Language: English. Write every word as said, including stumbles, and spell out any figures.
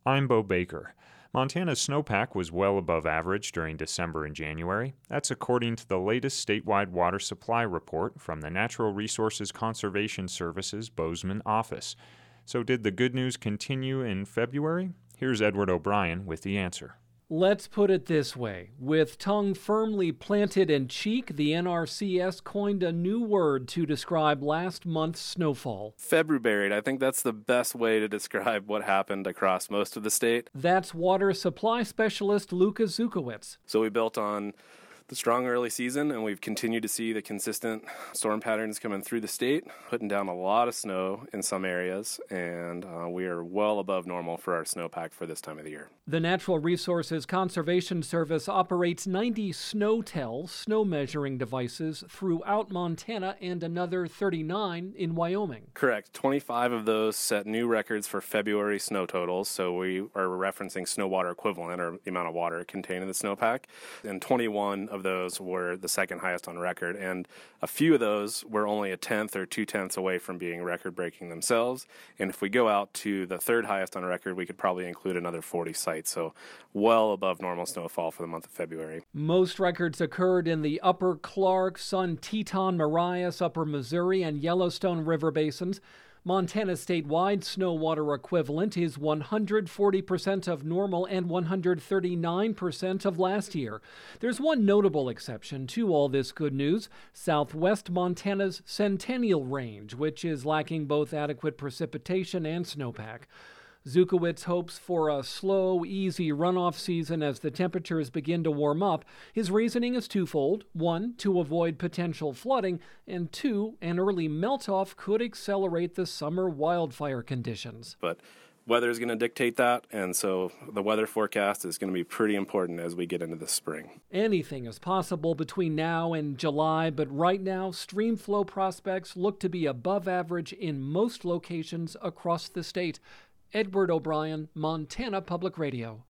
I'm Bo Baker. Montana's snowpack was well above average during December and January. That's according to the latest statewide water supply report from the Natural Resources Conservation Service's Bozeman office. So did the good news continue in February? Here's Edward O'Brien with the answer. Let's put it this way. With tongue firmly planted in cheek, the N R C S coined a new word to describe last month's snowfall. February. I think that's the best way to describe what happened across most of the state. That's water supply specialist Lucas Zukowicz. So we built on the strong early season, and we've continued to see the consistent storm patterns coming through the state, putting down a lot of snow in some areas, and uh, we are well above normal for our snowpack for this time of the year. The Natural Resources Conservation Service operates ninety SNOTEL, snow measuring devices, throughout Montana and another thirty-nine in Wyoming. Correct. twenty-five of those set new records for February snow totals, so we are referencing snow water equivalent, or the amount of water contained in the snowpack, and twenty-one of those were the second highest on record, and a few of those were only a tenth or two tenths away from being record-breaking themselves. And if we go out to the third highest on record, we could probably include another forty sites, so well above normal snowfall for the month of February. Most records occurred in the Upper Clark, Sun Teton, Marias, Upper Missouri, and Yellowstone River basins. Montana's statewide snow water equivalent is one hundred forty percent of normal and one hundred thirty-nine percent of last year. There's one notable exception to all this good news: southwest Montana's Centennial Range, which is lacking both adequate precipitation and snowpack. Zukowicz hopes for a slow, easy runoff season as the temperatures begin to warm up. His reasoning is twofold. One, to avoid potential flooding, and two, an early melt-off could accelerate the summer wildfire conditions. But weather is going to dictate that, and so the weather forecast is going to be pretty important as we get into the spring. Anything is possible between now and July, but right now, stream flow prospects look to be above average in most locations across the state. Edward O'Brien, Montana Public Radio.